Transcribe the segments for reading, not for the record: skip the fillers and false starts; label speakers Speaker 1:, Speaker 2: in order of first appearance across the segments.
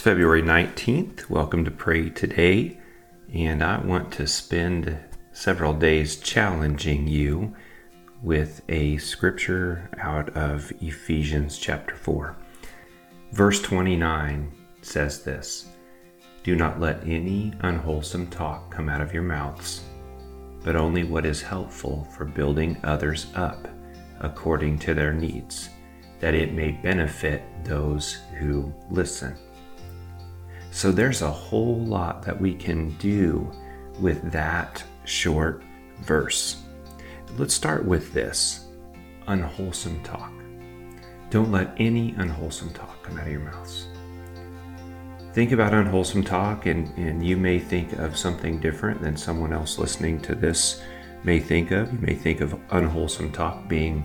Speaker 1: February 19th. Welcome to Pray Today. And I want to spend several days challenging you with a scripture out of Ephesians chapter 4. Verse 29 says this: "Do not let any unwholesome talk come out of your mouths, but only what is helpful for building others up according to their needs, that it may benefit those who listen." So there's a whole lot that we can do with that short verse. Let's start with this: unwholesome talk. Don't let any unwholesome talk come out of your mouths. Think about unwholesome talk, and you may think of something different than someone else listening to this may think of. You may think of unwholesome talk being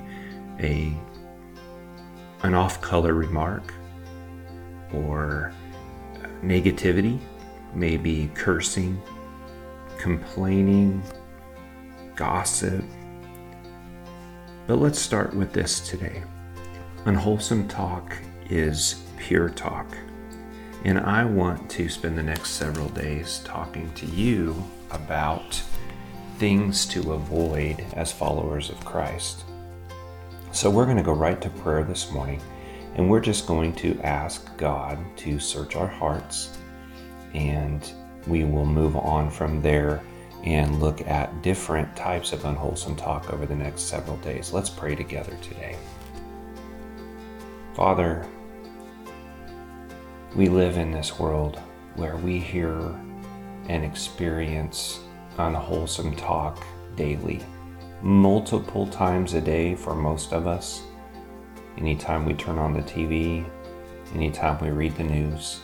Speaker 1: an off-color remark, or negativity, maybe cursing, complaining, gossip. But let's start with this today. Unwholesome talk is pure talk. And I want to spend the next several days talking to you about things to avoid as followers of Christ. So we're going to go right to prayer this morning, and we're just going to ask God to search our hearts, and we will move on from there and look at different types of unwholesome talk over the next several days. Let's pray together today. Father, we live in this world where we hear and experience unwholesome talk daily, multiple times a day for most of us. Anytime we turn on the TV, anytime we read the news,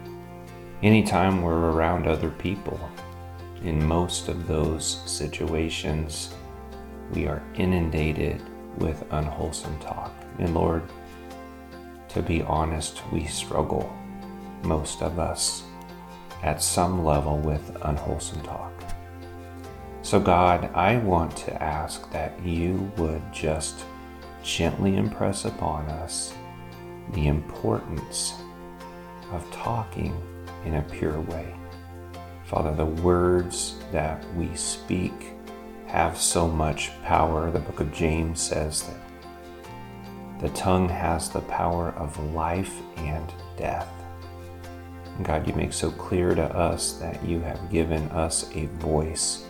Speaker 1: anytime we're around other people. In most of those situations, we are inundated with unwholesome talk. And Lord, to be honest, we struggle, most of us, at some level with unwholesome talk. So God, I want to ask that you would just gently impress upon us the importance of talking in a pure way. Father, the words that we speak have so much power. The book of James says that the tongue has the power of life and death. And God, you make so clear to us that you have given us a voice.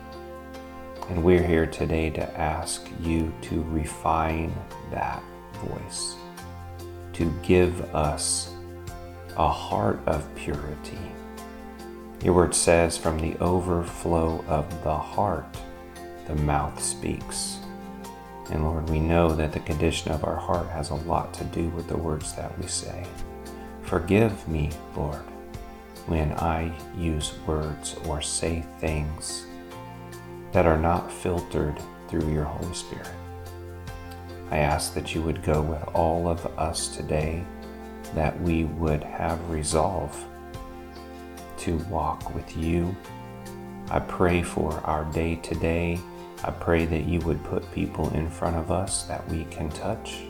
Speaker 1: And we're here today to ask you to refine that voice, to give us a heart of purity. Your word says, from the overflow of the heart, the mouth speaks. And Lord, we know that the condition of our heart has a lot to do with the words that we say. Forgive me, Lord, when I use words or say things that are not filtered through your Holy Spirit. I ask that you would go with all of us today, that we would have resolve to walk with you. I pray for our day today. I pray that you would put people in front of us that we can touch.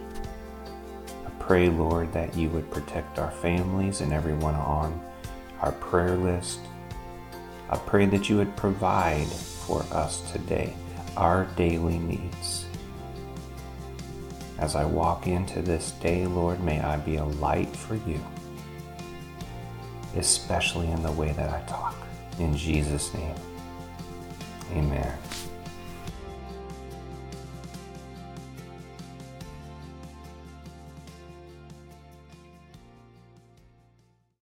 Speaker 1: I pray, Lord, that you would protect our families and everyone on our prayer list. I pray that you would provide for us today our daily needs. As I walk into this day, Lord, may I be a light for you, especially in the way that I talk. In Jesus' name, amen.